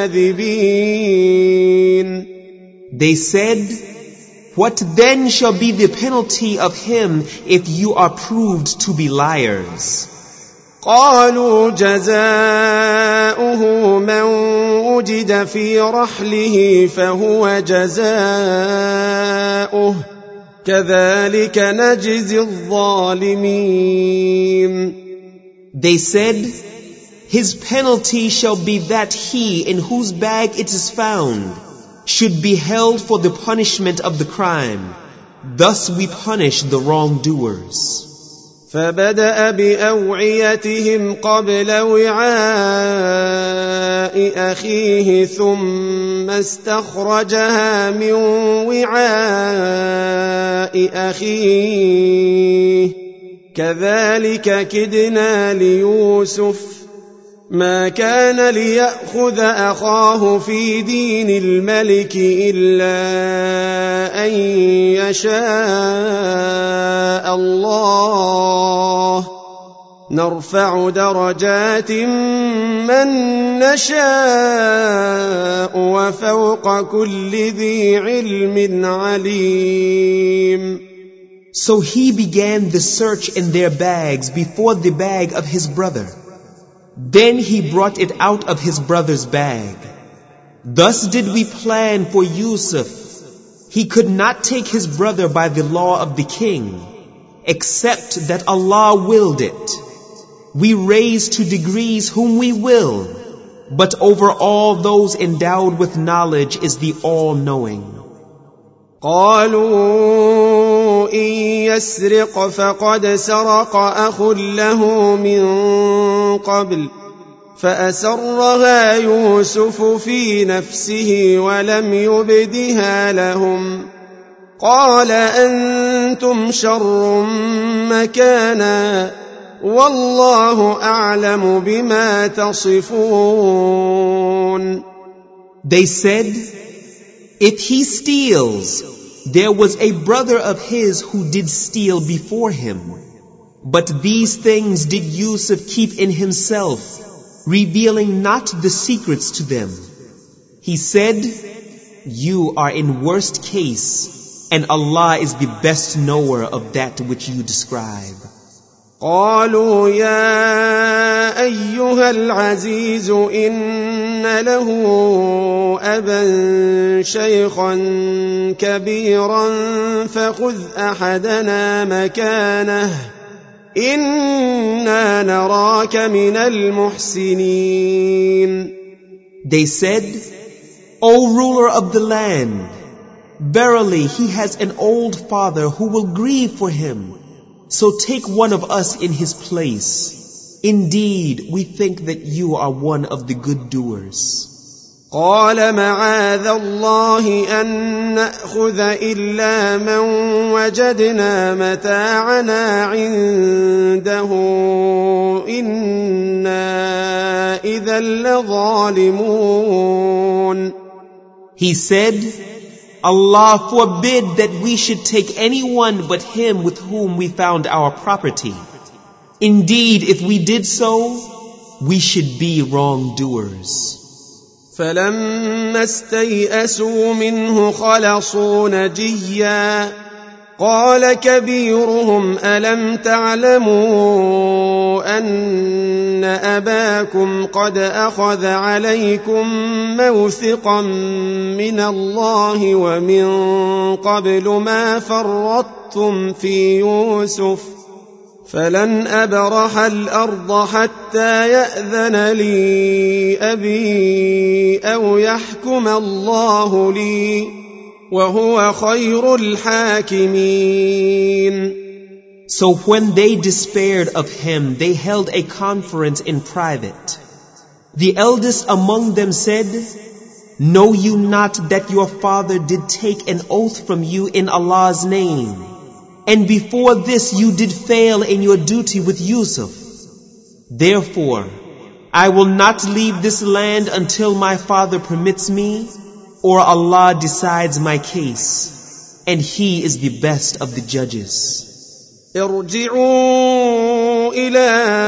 كاذبين.
They said, "What then shall be the penalty of him if you are proved to be liars?"
قالوا جزاؤه من وجد في رحله فهو جزاؤه كذلك نجزي الظالمين.
They said, "His penalty shall be that he in whose bag it is found should be held for the punishment of the crime. Thus we punish the wrongdoers."
فبدأ بأوعيتهم قبل وعاء أخيه ثم استخرجها من وعاء أخيه كذلك كدنا ليوسف ما كان ليأخذ أخاه في دين الملك إلا أن يشاء الله نرفع درجات من نشاء وفوق كل ذي علم عليم.
So he began the search in their bags before the bag of his brother. Then he brought it out of his brother's bag. Thus did we plan for Yusuf. He could not take his brother by the law of the king, except that Allah willed it. We raise to degrees whom we will, but over all those endowed with knowledge is the all-knowing.
قالوا إن يسرق فقد سرق أخ له من قبل فأسرها يوسف في نفسه ولم يبدها لهم قال أنتم شر مكانا والله أعلم بما تصفون.
They said, "If he steals, there was a brother of his who did steal before him. But these things did Yusuf keep in himself, revealing not the secrets to them." He said, "You are in worst case, and Allah is the best knower of that which you describe."
قالوا يا أيها العزيز إن له أبا شيخا كبيرا فخذ أحدنا مكانه إنا نراك من المحسنين.
They said, "O ruler of the land, verily he has an old father who will grieve for him. So take one of us in his place. Indeed, we think that you are one of the good doers."
قال معاذ الله أن نأخذ إلا من وجدنا متاعنا عنده إنا إذا لظالمون.
He said, "Allah forbid that we should take anyone but him with whom we found our property. Indeed, if we did so, we should be wrongdoers."
فلما استيئسوا منه خلصوا نجيا قال كبيرهم ألم تعلموا أن أباكم قد أخذ عليكم موثقا من الله ومن قبل ما فرطتم في يوسف فلن أبرح الأرض حتى يأذن لي أبي أو يحكم الله لي وهو خير الحاكمين.
So when they despaired of him, they held a conference in private. The eldest among them said, "Know you not that your father did take an oath from you in Allah's name? And before this you did fail in your duty with Yusuf. Therefore, I will not leave this land until my father permits me, or Allah decides my case, and He is the best of the judges."
ارجعوا إلى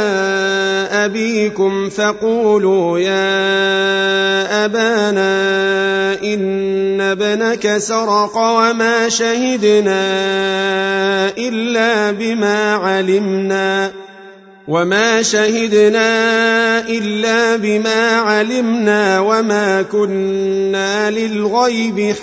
أبيكم فقولوا يا أبانا إن ابنك سرق وما شهدنا إلا بما علمنا وما شهدنا إلا بما علمنا وما كنا للغيب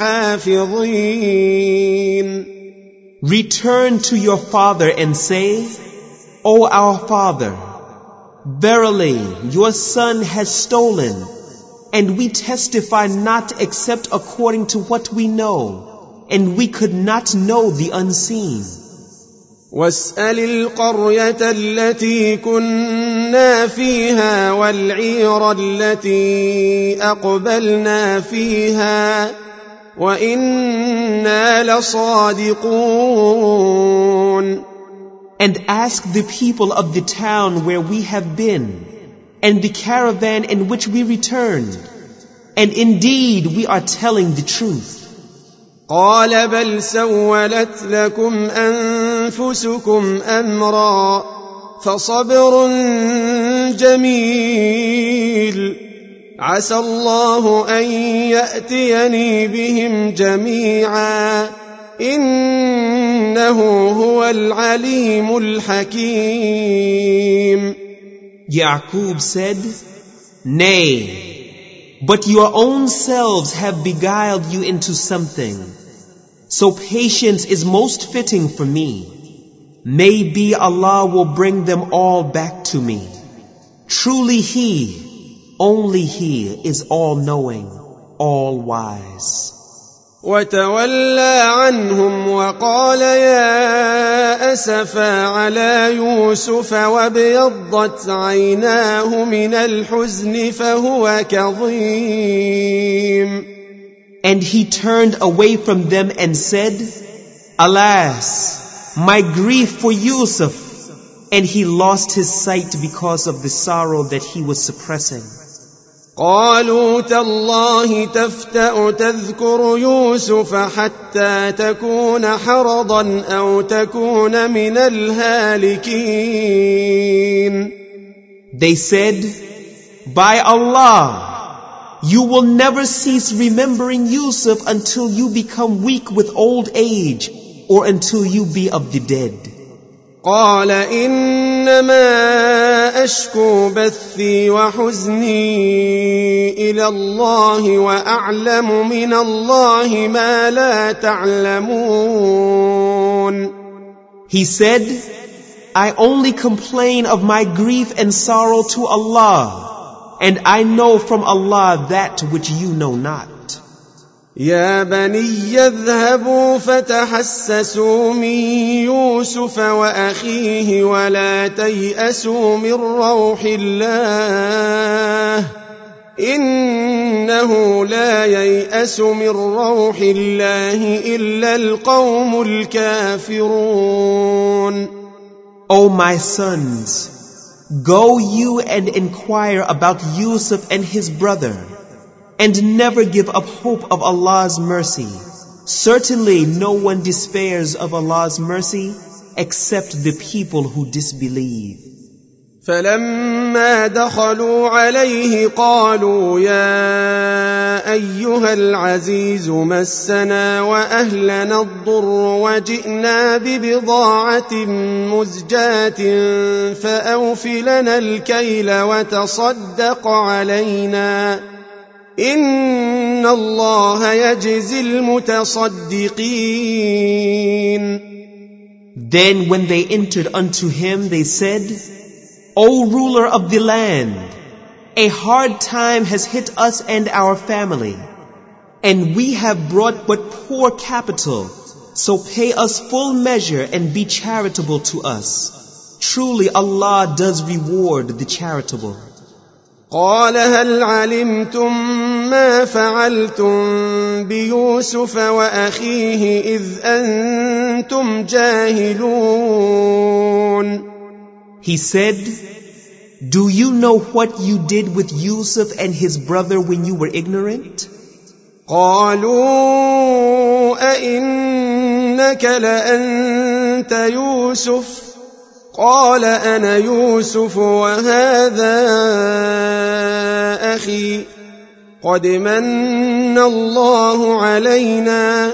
حافظين.
Return to your father and say, "O our father, verily your son has stolen, and we testify not except according to what we know, and we could not know the unseen."
واسأل القرية التي كنا فيها والعير التي أقبلنا فيها وإنا لصادقون.
And ask the people of the town where we have been, and the caravan in which we returned, and indeed we are telling the truth.
قال بل سولت لكم أنفسكم أمرا فصبر جميل عسى الله أن يأتيني بهم جميعا إنه هو العليم الحكيم.
Yaqub said, "Nay, but your own selves have beguiled you into something. So patience is most fitting for me. Maybe Allah will bring them all back to me. Truly He, only He is all-knowing, all-wise."
وتولى عنهم وقال يا أسفا على يوسف وابيضت عيناه من الحزن فهو كظيم.
And he turned away from them and said, "Alas, my grief for Yusuf," and he lost his sight because of the sorrow that he was suppressing.
قالوا تالله تفتأ تذكر يوسف حتى تكون حرضا أو تكون من الهالكين.
They said, "By Allah, you will never cease remembering Yusuf until you become weak with old age, or until you be of the dead."
قال إنما أشكو بثي وحزني إلى الله وأعلم من الله ما لا تعلمون.
He said, "I only complain of my grief and sorrow to Allah, and I know from Allah that which you know not."
يا بني اذهبوا فتحسسوا من يوسف وأخيه ولا تيأسوا من روح الله إنه لا ييأس من روح الله إلا القوم الكافرون.
O my sons, go you and inquire about Yusuf and his brother, and never give up hope of Allah's mercy. Certainly no one despairs of Allah's mercy except the people who disbelieve.
فلما دخلوا عليه قالوا يا أيها العزيز مسنا وأهلنا الضر وجئنا ببضاعة مزجاة فأوف لنا الكيل وتصدق علينا إن الله يجزي المتصدقين.
Then when they entered unto him, they said, O ruler of the land, a hard time has hit us and our family, and we have brought but poor capital, so pay us full measure and be charitable to us. Truly Allah does reward the charitable.
قال هل علمتم ما فعلتم بيوسف وأخيه إذ أنتم جاهلون.
He said, Do you know what you did with Yusuf and his brother when you were ignorant?
قالوا أئنك لأنت يوسف قال أنا يوسف وهذا أخي قد من الله علينا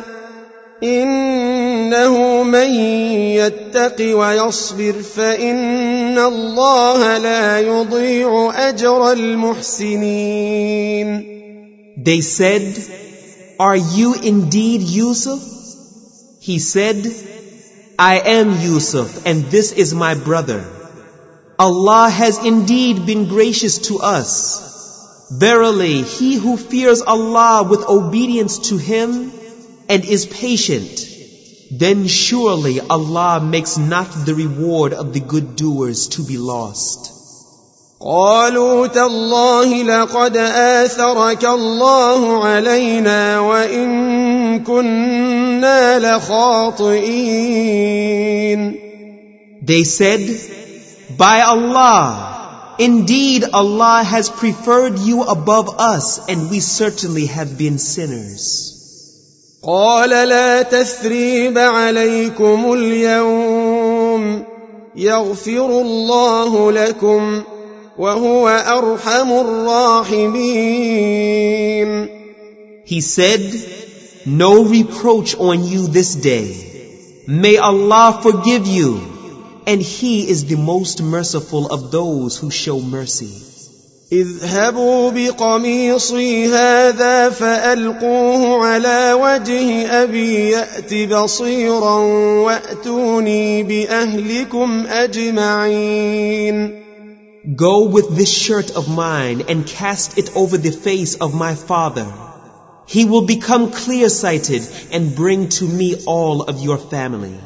إنه من يتق ويصبر فإن الله لا يضيع أجر المحسنين.
They said, Are you indeed Yusuf? He said, I am Yusuf, and this is my brother. Allah has indeed been gracious to us. Verily, he who fears Allah with obedience to Him and is patient, then surely Allah makes not the reward of the good doers to be lost.
قالوا تالله لقد آثرك الله علينا وإن كنا لخاطئين.
They said, By Allah, indeed Allah has preferred you above us, and we certainly have been sinners.
قال لا تثريب عليكم اليوم يغفر الله لكم وهو أرحم الراحمين.
He said, No reproach on you this day. May Allah forgive you, and He is the most merciful of those who show mercy.
اذهبوا بقميصي هذا فألقوه على وجه أبي يأت بصيرا وأتوني بأهلكم أجمعين.
Go with this shirt of mine and cast it over the face of my father. He will become clear-sighted and bring to me all of your family.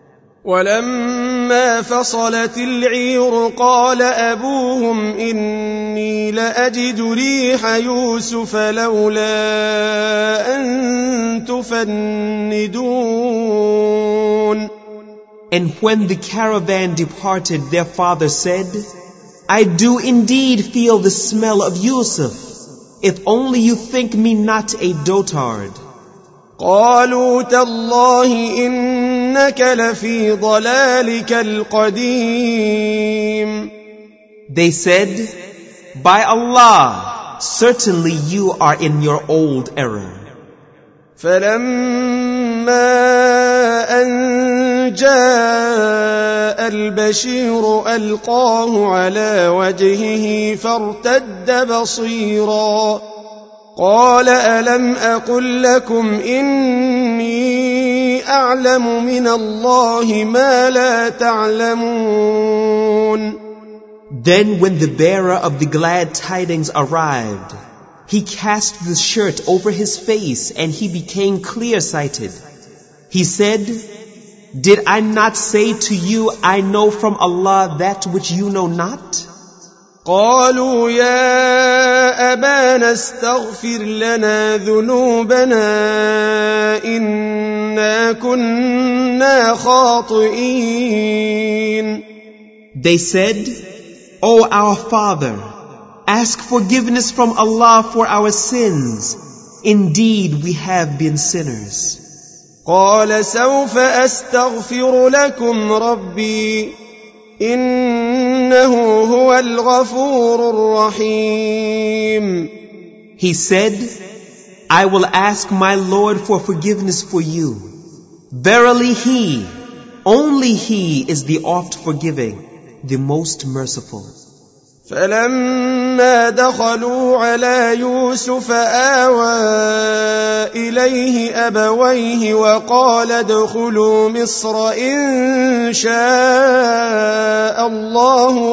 ولما فصلت العير قال أبوهم إني لأجد ريح يوسف لولا أن تفندون.
And when the caravan departed, their father said, I do indeed feel the smell of Yusuf, if only you think me not a dotard.
قالوا تالله إنك لفي ضلالك القديم.
They said, By Allah, certainly you are in your old error.
فلما أن جاء البشير ألقاه على وجهه فارتد بصيرا قال ألم أقل لكم إني أعلم من الله ما لا تعلمون.
Then when the bearer of the glad tidings arrived, he cast the shirt over his face and he became clear-sighted. He said, Did I not say to you, I know from Allah that which you know not?
قالوا يا أبانا استغفر لنا ذنوبنا إنا كنا خاطئين.
They said, O our father, ask forgiveness from Allah for our sins. Indeed, we have been sinners.
قال سوف أستغفر لكم ربي إن إنه هو الغفور الرحيم.
He said, I will ask my Lord for forgiveness for you. Verily He, only He is the oft forgiving, the most merciful.
فلما دخلوا على يوسف آوى إليه أبويه وقال ادخلوا مصر إن شاء الله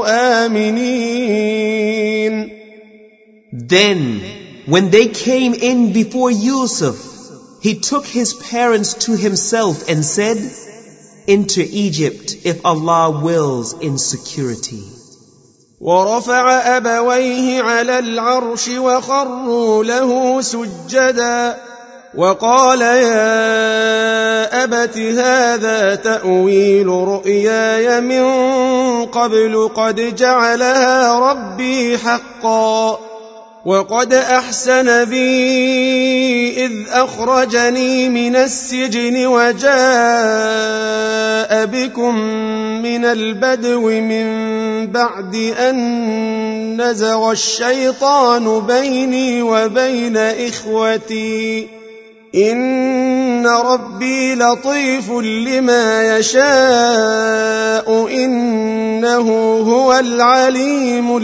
آمنين.
Then, when they came in before Yusuf, he took his parents to himself and said, enter Egypt if Allah wills in security.
ورفع أبويه على العرش وخروا له سجدا وقال يا أبت هذا تأويل رؤياي من قبل قد جعلها ربي حقا وقد أحسن بي إذ أخرجني من السجن وجاء بكم من البدو من بعد أن نزغ الشيطان بيني وبين إخوتي إن ربي لطيف لما يشاء إنه هو العليم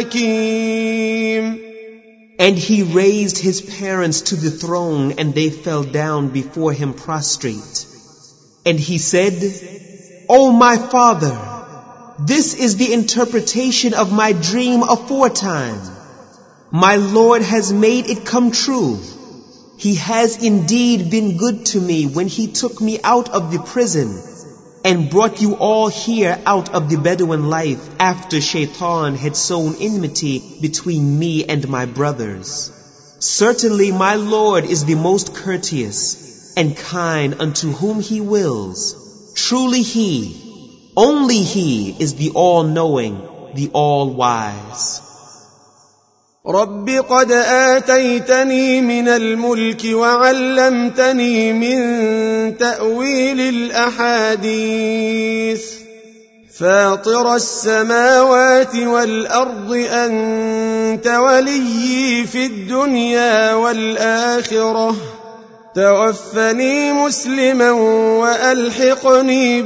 الحكيم.
And he raised his parents to the throne, and they fell down before him prostrate. And he said, O my father, this is the interpretation of my dream aforetime. My Lord has made it come true. He has indeed been good to me when he took me out of the prison and brought you all here out of the Bedouin life after Shaitan had sown enmity between me and my brothers. Certainly my Lord is the most courteous and kind unto whom he wills. Truly he, only he is the all-knowing, the all-wise.
رب قد آتيتني من الملك وعلمتني من تأويل الأحاديث فاطر السماوات والأرض أنت وليي في الدنيا والآخرة توفني مسلما وألحقني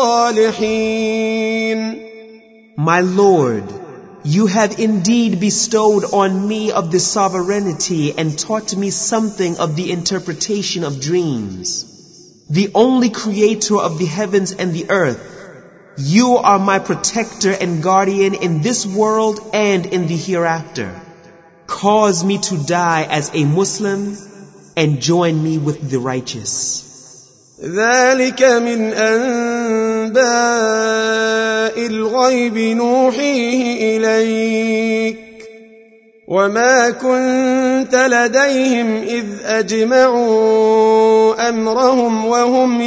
بالصالحين.
My Lord, you have indeed bestowed on me of the sovereignty and taught me something of the interpretation of dreams. The only creator of the heavens and the earth, you are my protector and guardian in this world and in the hereafter. Cause me to die as a Muslim and join me with the righteous.
ذلك من أنباء الغيب نوحيه إليك وما كنت لديهم إذ أجمعوا أمرهم وهم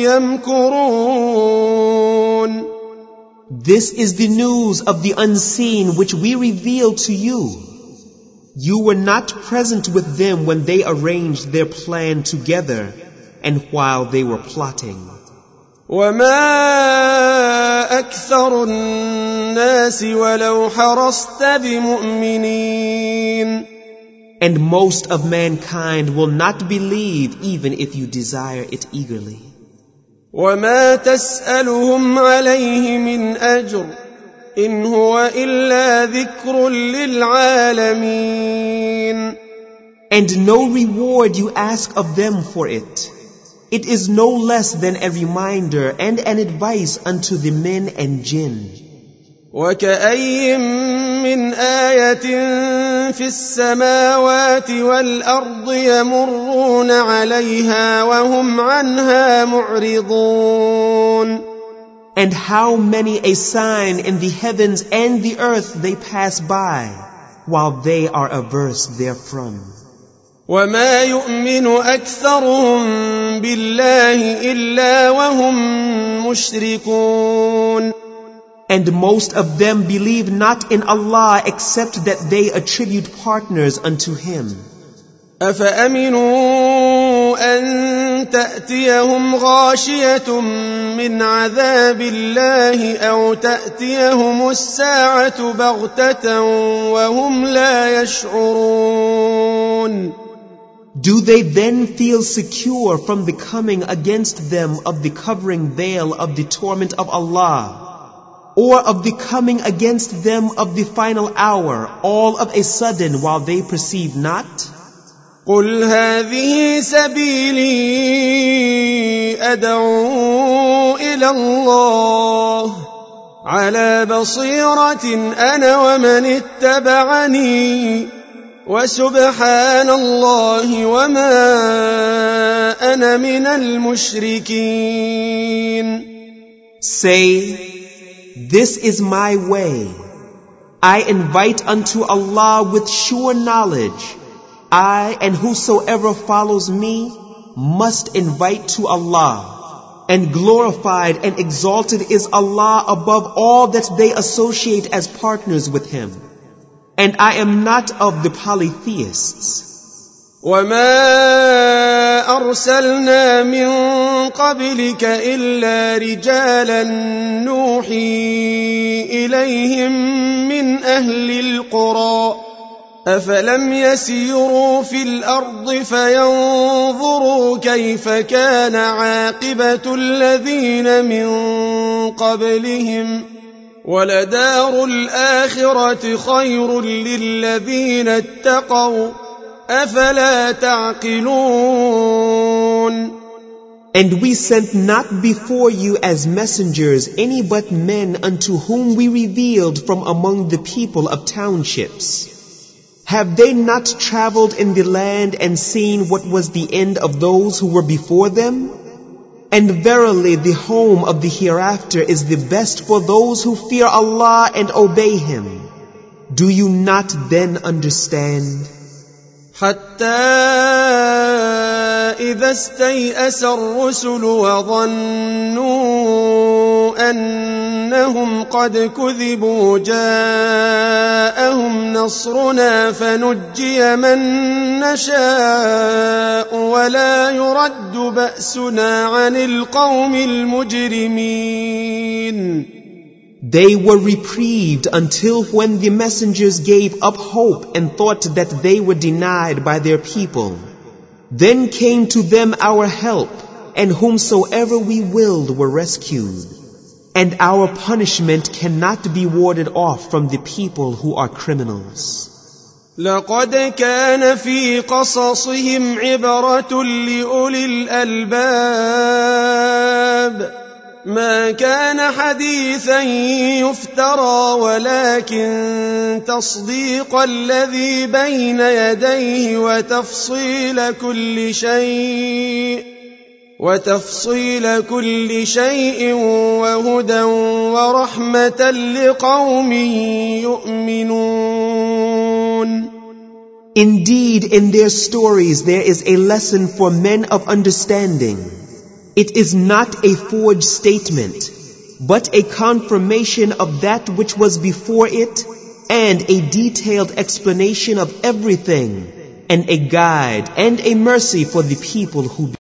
يمكرون.
This is the news of the unseen which we revealed to you. You were not present with them when they arranged their plan together and while they were plotting.
وما أكثر الناس ولو حرصت بمؤمنين.
And most of mankind will not believe even if you desire it eagerly.
وما تسألهم عليه من أجر إن هو إلا ذكر للعالمين.
And no reward you ask of them for it. It is no less than a reminder and an advice unto the men and jinn.
وكأي من آية في السماوات والأرض يمرون عليها وهم عنها معرضون.
And how many a sign in the heavens and the earth they pass by, while they are averse therefrom.
وما يؤمن أكثرهم بالله إلا وهم مشركون.
And most of them believe not in Allah except that they attribute partners unto Him.
أفأمنوا أن تأتيهم غاشية من عذاب الله أو تأتيهم الساعة بغتة وهم لا يشعرون.
Do they then feel secure from the coming against them of the covering veil of the torment of Allah, or of the coming against them of the final hour, all of a sudden while they perceive not?
قل هذه سبيلي أدعو إلى الله على بصيرة أنا ومن اتبعني وسبحان الله وما أنا من المشركين.
Say, this is my way. I invite unto Allah with sure knowledge. I and whosoever follows me must invite to Allah. And glorified and exalted is Allah above all that they associate as partners with Him. And I am not of the polytheists.
وما أرسلنا من قبلك إلا رجالا نوحي إليهم من أهل القرى أفلم يسيروا في الأرض فينظروا كيف كان عاقبة الذين من قبلهم ولدار الآخرة خير للذين اتقوا أفلا تعقلون.
And we sent not before you as messengers any but men unto whom we revealed from among the people of townships. Have they not traveled in the land and seen what was the end of those who were before them? And verily the home of the hereafter is the best for those who fear Allah and obey Him. Do you not then understand?
حتى إذا استيأس الرسل وظنوا أنهم قد كذبوا جاءهم نصرنا فنجي من نشاء ولا يرد بأسنا عن القوم المجرمين.
They were reprieved until when the messengers gave up hope and thought that they were denied by their people. Then came to them our help, and whomsoever we willed were rescued. And our punishment cannot be warded off from the people who are criminals.
لقد كان في قصصهم عبرة لأولي الألباب ما كان حديثا يفترى ولكن تصديق الذي بين يديه وتفصيل كل شيء وتفصيل كل شيء وهدى ورحمة لقوم يؤمنون.
Indeed, in their stories there is a lesson for men of understanding. It is not a forged statement, but a confirmation of that which was before it, and a detailed explanation of everything, and a guide and a mercy for the people who